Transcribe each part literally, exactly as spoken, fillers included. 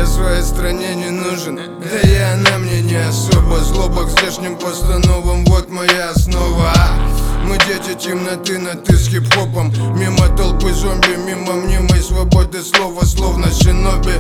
Я своей стране не нужен, да и она мне не особо. Злоба к здешним постановам, вот моя основа. Мы дети темноты, на ты с хип-хопом. Мимо толпы зомби, мимо мнимой свободы слова, словно шиноби.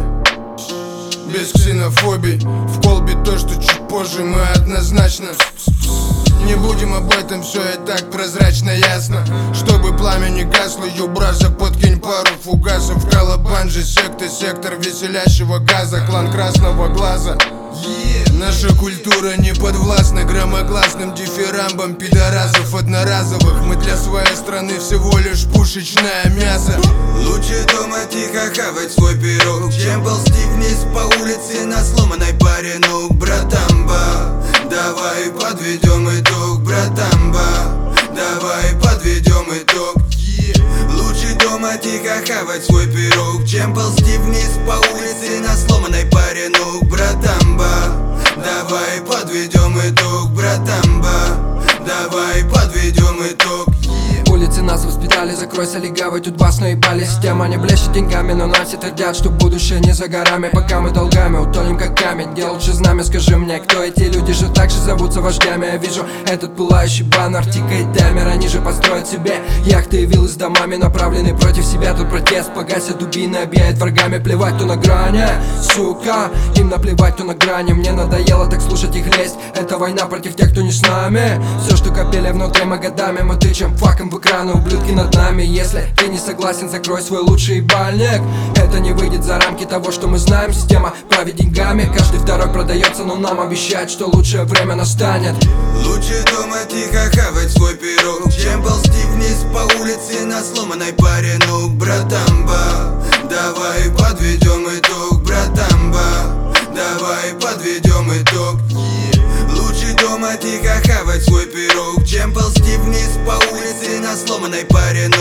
Без ксенофобий, в колбе то, что чуть позже мы однозначно. Не будем об этом, все и так прозрачно ясно. Чтобы пламя не гасло, юбраза, подкинь пару фугасов. Колобанжи, секты, сектор веселящего газа, клан красного глаза. Yeah. Наша культура не подвластна громогласным дифирамбам пидорасов одноразовых. Мы для своей страны всего лишь пушечное мясо. Лучше дома тихо хавать свой пирог, чем ползти вниз по улице на сломанной паре ног. Братамба, давай подведем итог, братамба, давай подведем итог. Yeah. Лучше дома тихо хавать свой пирог, чем ползти вниз по улице на сломанной паре ног. Братамба, давай подведем итог, братамба, давай подведем итог. Улицы нас воспитали, закройся легавый, тут бас наебали. Система не блещет деньгами, но нам все твердят, что будущее не за горами. Пока мы долгами утонем как камень, где лучше знамя, скажи мне, кто эти люди, же так же зовутся вождями. Я вижу этот пылающий баннер, тикает таймер, они же построят себе яхты и виллы с домами, направлены против себя. Тут протест, погасят дубины, объявят врагами. Плевать, кто на грани, сука, им наплевать, кто на грани. Мне надоело так слушать их лезть, это война против тех, кто не с нами. Все, что копили внутри мы годами, мы тычем факом в экраны, ублюдки над нами. Если ты не согласен, закрой свой лучший бальник. Это не выйдет за рамки того, что мы знаем. Система правит деньгами, каждый второй продается, но нам обещают, что лучшее время настанет. Лучше дома тихо хавать свой пирог, чем ползти вниз по улице на сломанной паре ног. Братамба, давай подведем итог, братамба, давай подведем итог. Лучше дома тихо хавать свой пирог, чем ползти вниз по улице на сломанной паре ног.